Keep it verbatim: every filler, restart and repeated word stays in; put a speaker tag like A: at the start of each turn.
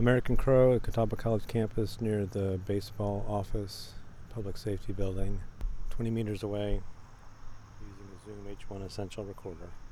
A: American Crow at Catawba College campus near the baseball office, public safety building, twenty meters away, using a Zoom H one Essential recorder.